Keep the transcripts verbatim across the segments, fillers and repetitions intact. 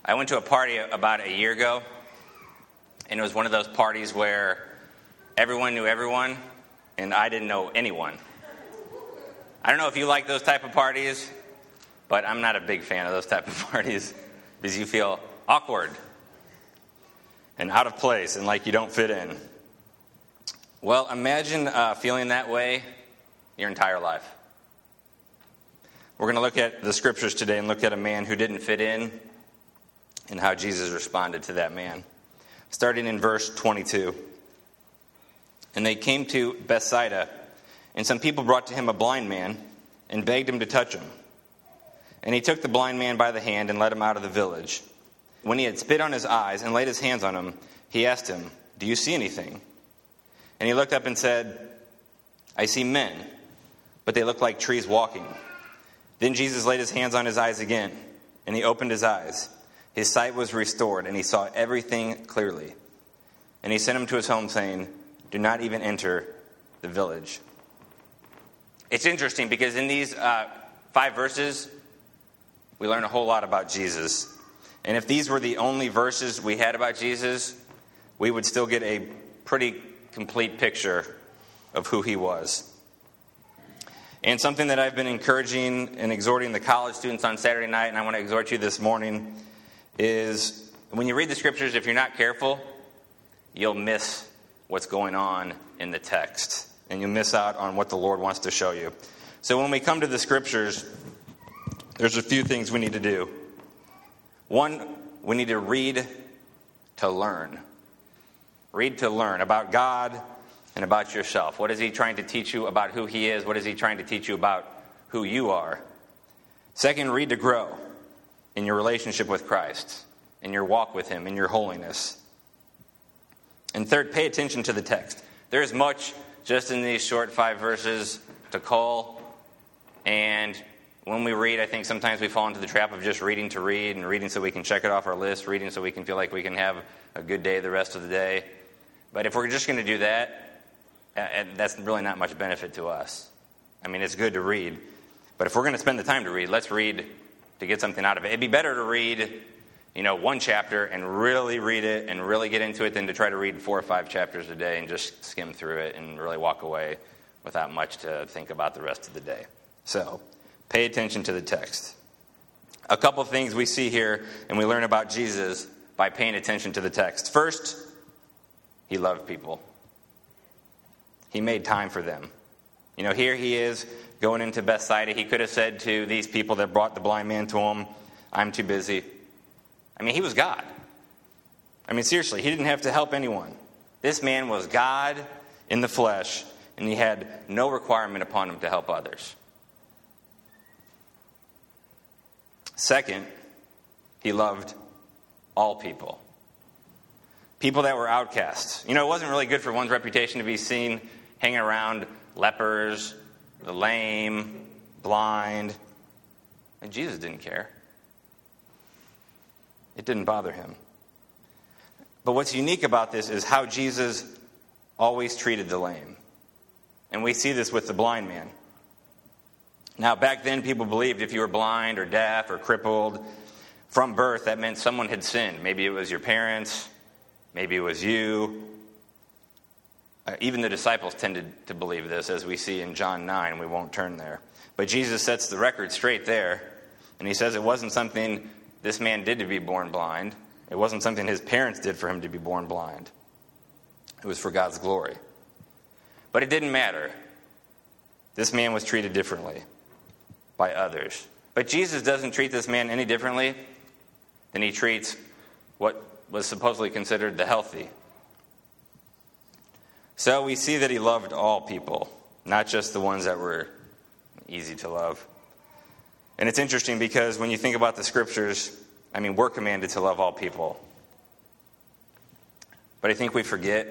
I went to a party about a year ago, and it was one of those parties where everyone knew everyone, and I didn't know anyone. I don't know if you like those type of parties, but I'm not a big fan of those type of parties because you feel awkward and out of place and like you don't fit in. Well, imagine uh, feeling that way your entire life. We're going to look at the scriptures today and look at a man who didn't fit in and how Jesus responded to that man. Starting in verse twenty-two. And they came to Bethsaida, and some people brought to him a blind man and begged him to touch him. And he took the blind man by the hand and led him out of the village. When he had spit on his eyes and laid his hands on him, he asked him, "Do you see anything?" And he looked up and said, "I see men, but they look like trees walking." Then Jesus laid his hands on his eyes again, and he opened his eyes. His sight was restored, and he saw everything clearly. And he sent him to his home, saying, "Do not even enter the village." It's interesting because in these uh, five verses, we learn a whole lot about Jesus. And if these were the only verses we had about Jesus, we would still get a pretty complete picture of who he was. And something that I've been encouraging and exhorting the college students on Saturday night, and I want to exhort you this morning, is when you read the scriptures, if you're not careful, you'll miss what's going on in the text. And you'll miss out on what the Lord wants to show you. So when we come to the scriptures, there's a few things we need to do. One, we need to read to learn. Read to learn about God and about yourself. What is he trying to teach you about who he is? What is he trying to teach you about who you are? Second, read to grow in your relationship with Christ, in your walk with him, in your holiness. And third, pay attention to the text. There is much just in these short five verses to cull. And when we read, I think sometimes we fall into the trap of just reading to read and reading so we can check it off our list, reading so we can feel like we can have a good day the rest of the day. But if we're just going to do that, that's really not much benefit to us. I mean, it's good to read. But if we're going to spend the time to read, let's read to get something out of it. It'd be better to read, you know, one chapter and really read it and really get into it than to try to read four or five chapters a day and just skim through it and really walk away without much to think about the rest of the day. So, pay attention to the text. A couple things we see here and we learn about Jesus by paying attention to the text. First, he loved people. He made time for them. You know, here he is going into Bethsaida. He could have said to these people that brought the blind man to him, "I'm too busy." I mean, he was God. I mean, seriously, he didn't have to help anyone. This man was God in the flesh, and he had no requirement upon him to help others. Second, he loved all people. People that were outcasts. You know, it wasn't really good for one's reputation to be seen hanging around lepers, the lame, blind. And Jesus didn't care. It didn't bother him. But what's unique about this is how Jesus always treated the lame. And we see this with the blind man. Now, back then, people believed if you were blind or deaf or crippled from birth, that meant someone had sinned. Maybe it was your parents. Maybe it was you. Uh, even the disciples tended to believe this, as we see in John nine. We won't turn there. But Jesus sets the record straight there. And he says it wasn't something this man did to be born blind. It wasn't something his parents did for him to be born blind. It was for God's glory. But it didn't matter. This man was treated differently by others. But Jesus doesn't treat this man any differently than he treats what was supposedly considered the healthy. So we see that he loved all people, not just the ones that were easy to love. And it's interesting because when you think about the scriptures, I mean, we're commanded to love all people. But I think we forget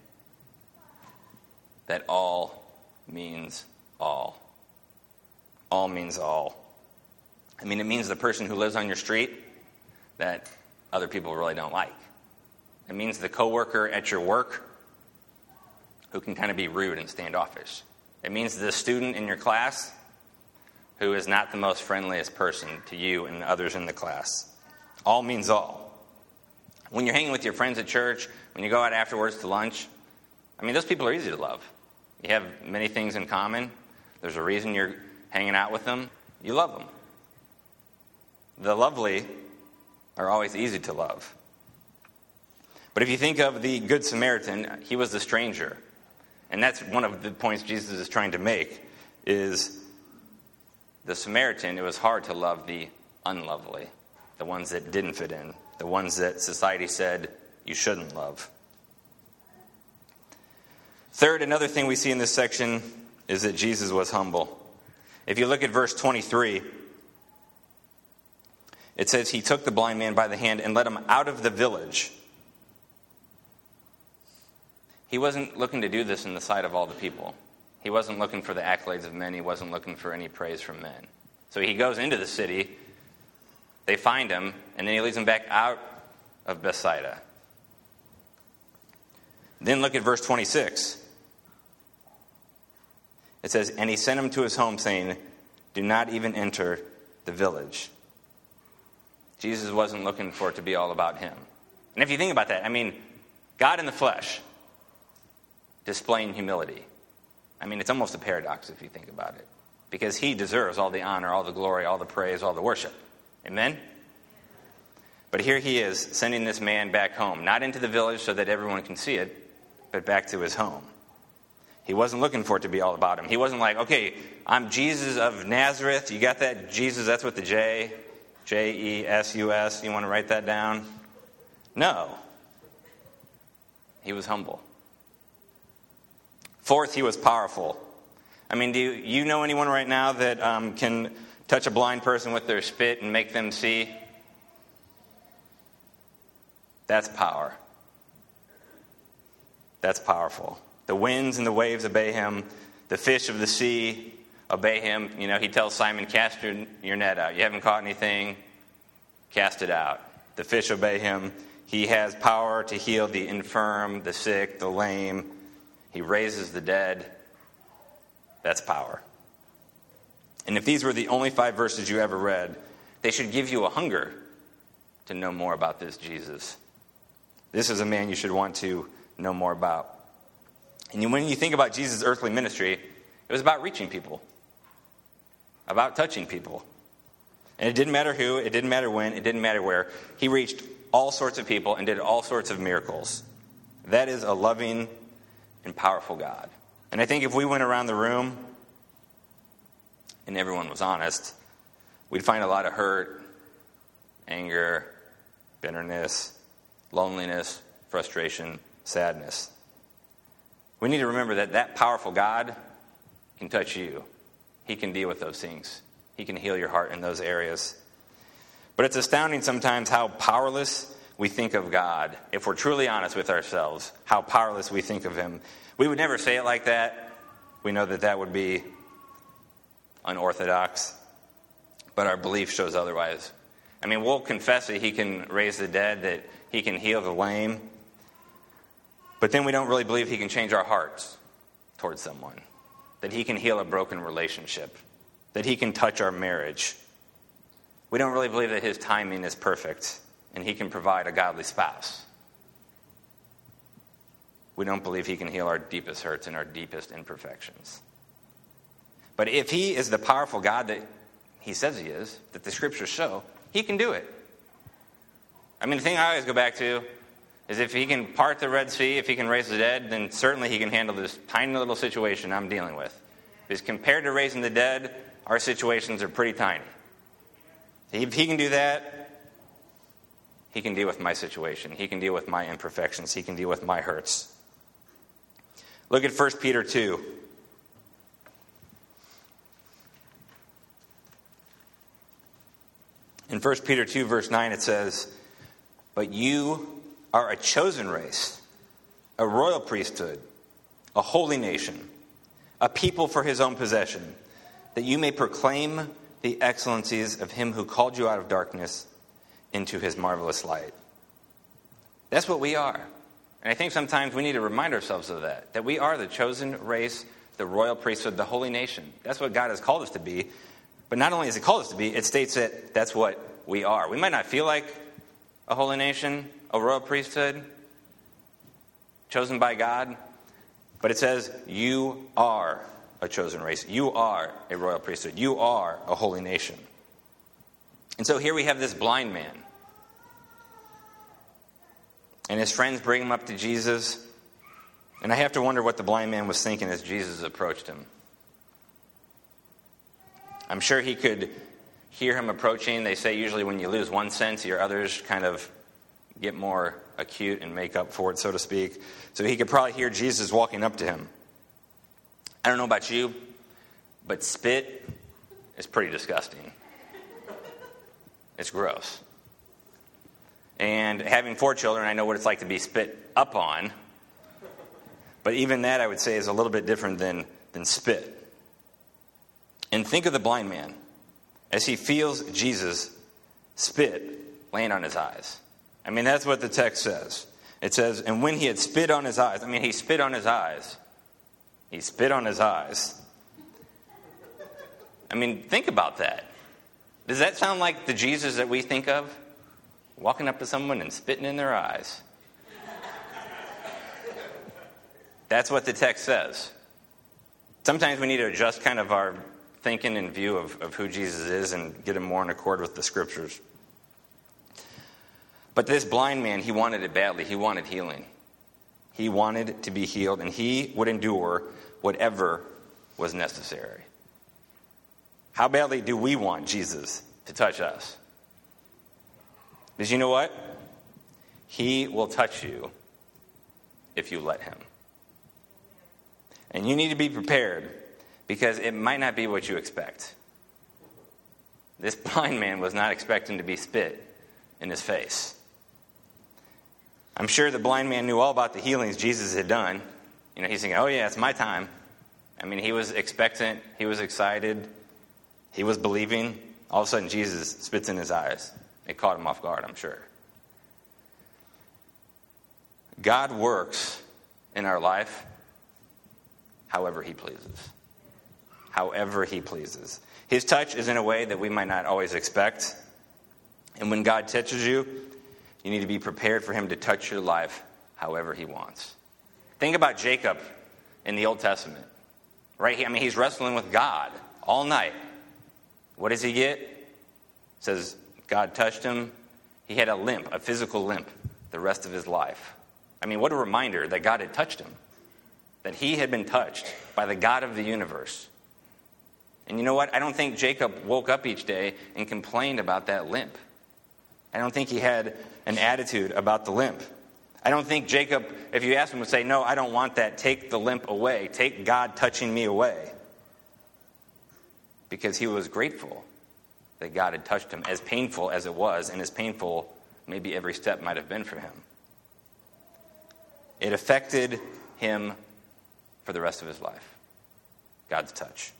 that all means all. All means all. I mean, it means the person who lives on your street that other people really don't like. It means the coworker at your work who can kind of be rude and standoffish. It means the student in your class who is not the most friendliest person to you and others in the class. All means all. When you're hanging with your friends at church, when you go out afterwards to lunch, I mean, those people are easy to love. You have many things in common. There's a reason you're hanging out with them. You love them. The lovely are always easy to love. But if you think of the Good Samaritan, he was the stranger. And that's one of the points Jesus is trying to make, is the Samaritan, it was hard to love the unlovely, the ones that didn't fit in, the ones that society said you shouldn't love. Third, another thing we see in this section is that Jesus was humble. If you look at verse twenty-three, it says he took the blind man by the hand and led him out of the village. He wasn't looking to do this in the sight of all the people. He wasn't looking for the accolades of men. He wasn't looking for any praise from men. So he goes into the city, they find him, and then he leads them back out of Bethsaida. Then look at verse twenty-six. It says, and he sent him to his home, saying, do not even enter the village. Jesus wasn't looking for it to be all about him. And if you think about that, I mean, God in the flesh, displaying humility. I mean, it's almost a paradox if you think about it. Because he deserves all the honor, all the glory, all the praise, all the worship. Amen? But here he is, sending this man back home. Not into the village so that everyone can see it, but back to his home. He wasn't looking for it to be all about him. He wasn't like, okay, I'm Jesus of Nazareth. You got that? Jesus, that's with the J. J E S U S. You want to write that down? No. He was humble. Fourth, he was powerful. I mean, do you, you know anyone right now that um, can touch a blind person with their spit and make them see? That's power. That's powerful. The winds and the waves obey him. The fish of the sea obey him. You know, he tells Simon, cast your, your net out. You haven't caught anything, cast it out. The fish obey him. He has power to heal the infirm, the sick, the lame. He raises the dead. That's power. And if these were the only five verses you ever read, they should give you a hunger to know more about this Jesus. This is a man you should want to know more about. And when you think about Jesus' earthly ministry, it was about reaching people, about touching people. And it didn't matter who, it didn't matter when, it didn't matter where. He reached all sorts of people and did all sorts of miracles. That is a loving and powerful God. And I think if we went around the room and everyone was honest, we'd find a lot of hurt, anger, bitterness, loneliness, frustration, sadness. We need to remember that that powerful God can touch you. He can deal with those things. He can heal your heart in those areas. But it's astounding sometimes how powerless we think of God. If we're truly honest with ourselves, how powerless we think of him. We would never say it like that. We know that that would be unorthodox. But our belief shows otherwise. I mean, we'll confess that he can raise the dead, that he can heal the lame. But then we don't really believe he can change our hearts towards someone. That he can heal a broken relationship. That he can touch our marriage. We don't really believe that his timing is perfect and he can provide a godly spouse. We don't believe he can heal our deepest hurts and our deepest imperfections. But if he is the powerful God that he says he is, that the scriptures show, he can do it. I mean, the thing I always go back to is if he can part the Red Sea, if he can raise the dead, then certainly he can handle this tiny little situation I'm dealing with. Because compared to raising the dead, our situations are pretty tiny. If he can do that, he can deal with my situation. He can deal with my imperfections. He can deal with my hurts. Look at First Peter two. In First Peter two, verse nine, it says, but you are a chosen race, a royal priesthood, a holy nation, a people for his own possession, that you may proclaim the excellencies of him who called you out of darkness into his marvelous light. That's what we are. And I think sometimes we need to remind ourselves of that, that we are the chosen race, the royal priesthood, the holy nation. That's what God has called us to be. But not only has he called us to be, it states that that's what we are. We might not feel like a holy nation, a royal priesthood, chosen by God. But it says, you are a chosen race. You are a royal priesthood. You are a holy nation. And so here we have this blind man. And his friends bring him up to Jesus. And I have to wonder what the blind man was thinking as Jesus approached him. I'm sure he could hear him approaching. They say usually when you lose one sense, your others kind of get more acute and make up for it, so to speak. So he could probably hear Jesus walking up to him. I don't know about you, but spit is pretty disgusting. It's gross. And having four children, I know what it's like to be spit up on. But even that, I would say, is a little bit different than, than spit. And think of the blind man as he feels Jesus spit laying on his eyes. I mean, that's what the text says. It says, and when he had spit on his eyes, I mean, he spit on his eyes. He spit on his eyes. I mean, think about that. Does that sound like the Jesus that we think of? Walking up to someone and spitting in their eyes. That's what the text says. Sometimes we need to adjust kind of our thinking and view of, of who Jesus is and get him more in accord with the scriptures. But this blind man, he wanted it badly. He wanted healing. He wanted to be healed, and he would endure whatever was necessary. How badly do we want Jesus to touch us? Because you know what? He will touch you if you let him. And you need to be prepared, because it might not be what you expect. This blind man was not expecting to be spit in his face. I'm sure the blind man knew all about the healings Jesus had done. You know, he's thinking, oh yeah, it's my time. I mean, he was expectant. He was excited. He was believing. All of a sudden, Jesus spits in his eyes. It caught him off guard, I'm sure. God works in our life however he pleases. However he pleases. His touch is in a way that we might not always expect. And when God touches you, you need to be prepared for him to touch your life however he wants. Think about Jacob in the Old Testament. Right here, I mean, he's wrestling with God all night. What does he get? It says God touched him. He had a limp, a physical limp, the rest of his life. I mean, what a reminder that God had touched him. That he had been touched by the God of the universe. And you know what? I don't think Jacob woke up each day and complained about that limp. I don't think he had an attitude about the limp. I don't think Jacob, if you ask him, would say, no, I don't want that. Take the limp away. Take God touching me away. Because he was grateful that God had touched him, as painful as it was, and as painful maybe every step might have been for him. It affected him for the rest of his life. God's touch.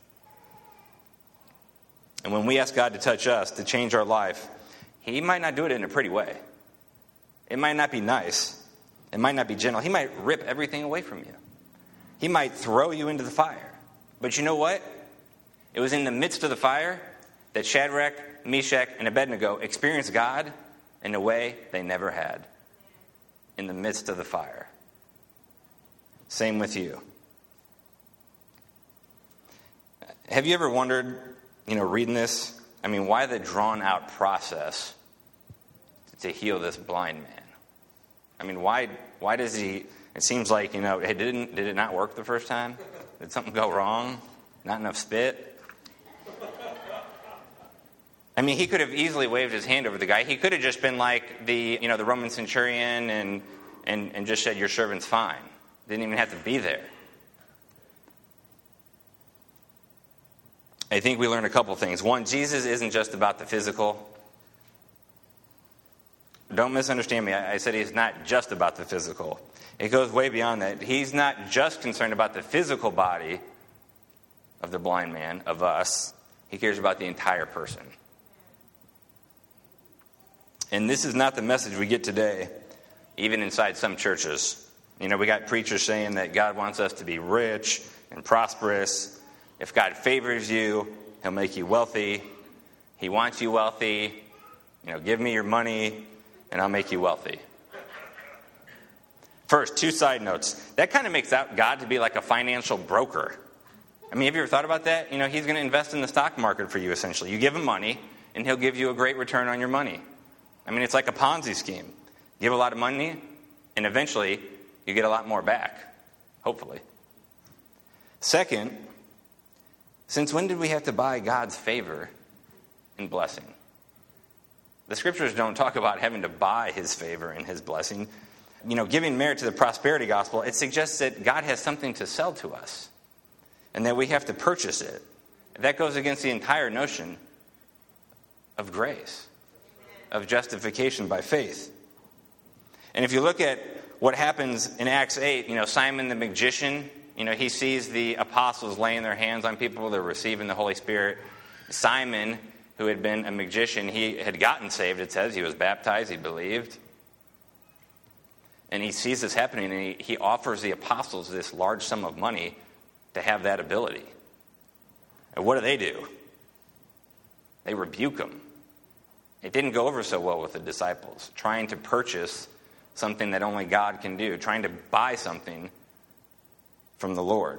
And when we ask God to touch us, to change our life, he might not do it in a pretty way. It might not be nice. It might not be gentle. He might rip everything away from you. He might throw you into the fire. But you know what? It was in the midst of the fire that Shadrach, Meshach, and Abednego experienced God in a way they never had. In the midst of the fire. Same with you. Have you ever wondered, you know, reading this, I mean, why the drawn-out process to heal this blind man? I mean, why why does he, it seems like, you know, hey, didn't, did it not work the first time? Did something go wrong? Not enough spit? I mean, he could have easily waved his hand over the guy. He could have just been like the, you know, the Roman centurion and, and, and just said, your servant's fine. Didn't even have to be there. I think we learned a couple things. One, Jesus isn't just about the physical. Don't misunderstand me. I said he's not just about the physical. It goes way beyond that. He's not just concerned about the physical body of the blind man, of us. He cares about the entire person. And this is not the message we get today, even inside some churches. You know, we got preachers saying that God wants us to be rich and prosperous. If God favors you, he'll make you wealthy. He wants you wealthy. You know, give me your money. and I'll make you wealthy. First, two side notes. That kind of makes out God to be like a financial broker. I mean, have you ever thought about that? You know, he's going to invest in the stock market for you, essentially. You give him money, and he'll give you a great return on your money. I mean, it's like a Ponzi scheme. Give a lot of money, and eventually you get a lot more back, hopefully. Second, since when did we have to buy God's favor and blessing? The scriptures don't talk about having to buy his favor and his blessing. You know, giving merit to the prosperity gospel, it suggests that God has something to sell to us and that we have to purchase it. That goes against the entire notion of grace, of justification by faith. And if you look at what happens in Acts eight, you know, Simon the magician, you know, he sees the apostles laying their hands on people, they're receiving the Holy Spirit. Simon, who had been a magician, he had gotten saved, it says. He was baptized, he believed. And he sees this happening, and he, he offers the apostles this large sum of money to have that ability. And what do they do? They rebuke him. It didn't go over so well with the disciples, trying to purchase something that only God can do, trying to buy something from the Lord.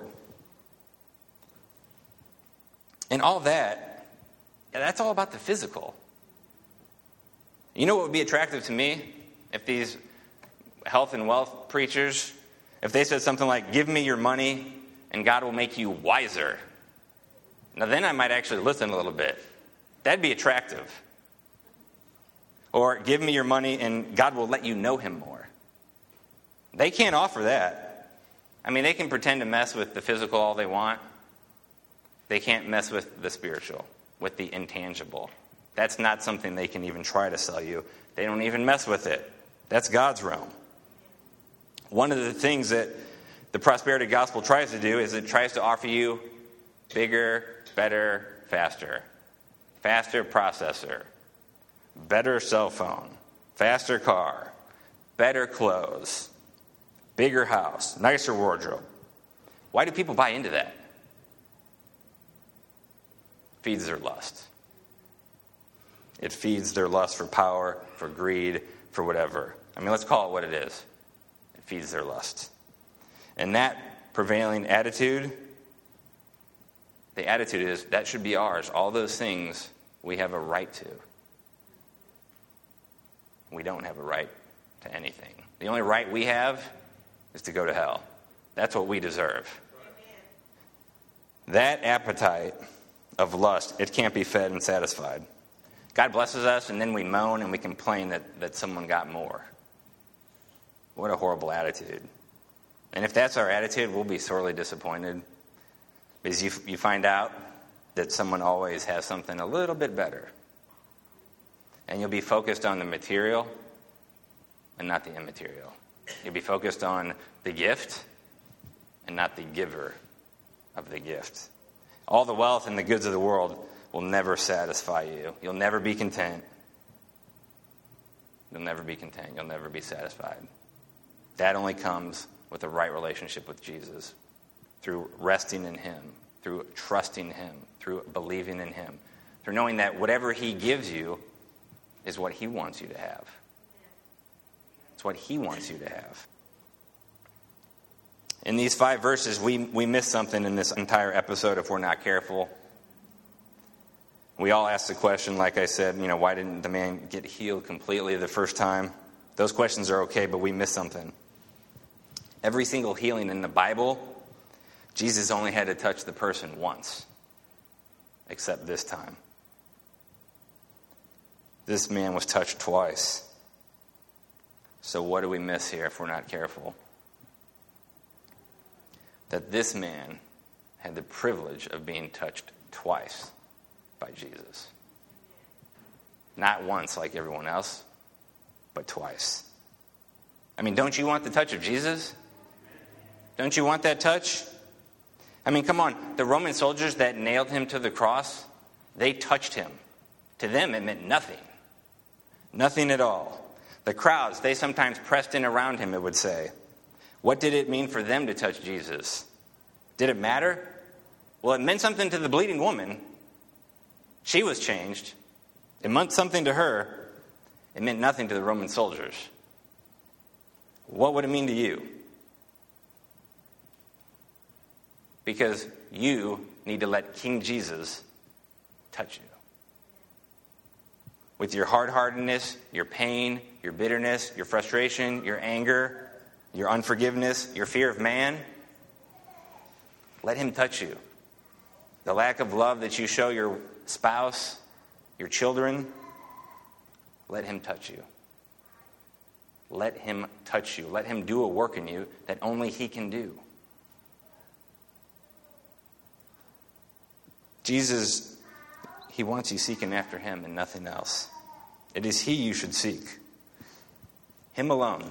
And all that, yeah, that's all about the physical. You know what would be attractive to me if these health and wealth preachers, if they said something like, give me your money and God will make you wiser. Now then I might actually listen a little bit. That'd be attractive. Or give me your money and God will let you know him more. They can't offer that. I mean, they can pretend to mess with the physical all they want. They can't mess with the spiritual, with the intangible. That's not something they can even try to sell you. They don't even mess with it. That's God's realm. One of the things that the prosperity gospel tries to do is it tries to offer you bigger, better, faster. Faster processor, better cell phone, faster car, better clothes, bigger house, nicer wardrobe. Why do people buy into that? Feeds their lust. It feeds their lust for power, for greed, for whatever. I mean, let's call it what it is. It feeds their lust. And that prevailing attitude, the attitude is, that should be ours. All those things we have a right to. We don't have a right to anything. The only right we have is to go to hell. That's what we deserve. Amen. That appetite of lust, it can't be fed and satisfied. God blesses us, and then we moan and we complain that, that someone got more. What a horrible attitude. And if that's our attitude, we'll be sorely disappointed. Because you, you find out that someone always has something a little bit better. And you'll be focused on the material and not the immaterial. You'll be focused on the gift and not the giver of the gift. All the wealth and the goods of the world will never satisfy you. You'll never be content. You'll never be content. You'll never be satisfied. That only comes with a right relationship with Jesus, through resting in him, through trusting him, through believing in him, through knowing that whatever he gives you is what he wants you to have. It's what he wants you to have. In these five verses, we, we miss something in this entire episode if we're not careful. We all ask the question, like I said, you know, why didn't the man get healed completely the first time? Those questions are okay, but we miss something. Every single healing in the Bible, Jesus only had to touch the person once, except this time. This man was touched twice. So what do we miss here if we're not careful? That this man had the privilege of being touched twice by Jesus. Not once like everyone else, but twice. I mean, don't you want the touch of Jesus? Don't you want that touch? I mean, come on. The Roman soldiers that nailed him to the cross, they touched him. To them, it meant nothing. Nothing at all. The crowds, they sometimes pressed in around him, it would say. What did it mean for them to touch Jesus? Did it matter? Well, it meant something to the bleeding woman. She was changed. It meant something to her. It meant nothing to the Roman soldiers. What would it mean to you? Because you need to let King Jesus touch you. With your hard-heartedness, your pain, your bitterness, your frustration, your anger, your unforgiveness, your fear of man, let him touch you. The lack of love that you show your spouse, your children, let him touch you. Let him touch you. Let him do a work in you that only he can do. Jesus, he wants you seeking after him and nothing else. It is he you should seek. Him alone.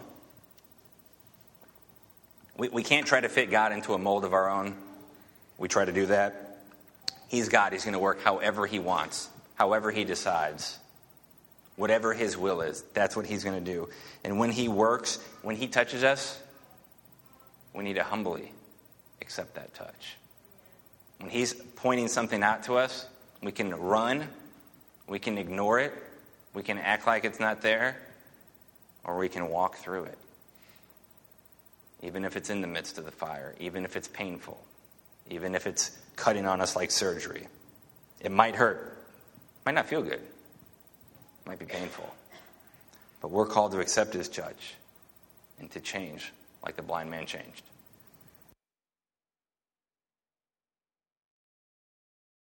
We, we can't try to fit God into a mold of our own. We try to do that. He's God. He's going to work however he wants, however he decides. Whatever his will is, that's what he's going to do. And when he works, when he touches us, we need to humbly accept that touch. When he's pointing something out to us, we can run, we can ignore it, we can act like it's not there, or we can walk through it. Even if it's in the midst of the fire, even if it's painful, even if it's cutting on us like surgery. It might hurt, might not feel good. Might be painful. But we're called to accept his touch and to change like the blind man changed.